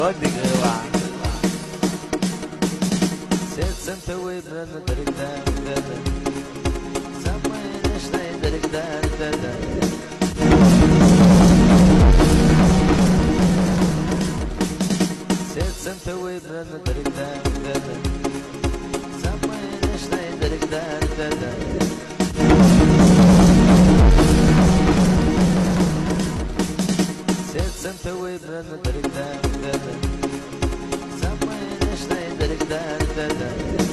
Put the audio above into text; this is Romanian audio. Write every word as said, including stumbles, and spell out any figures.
Odbyła Sercem pełen dryk dan dan Zamyślaj dryk dan dan Sercem pełen dryk dan dan Zamyślaj dryk dan dan Sercem pełen dryk dan dan Zamyślaj dryk dan dan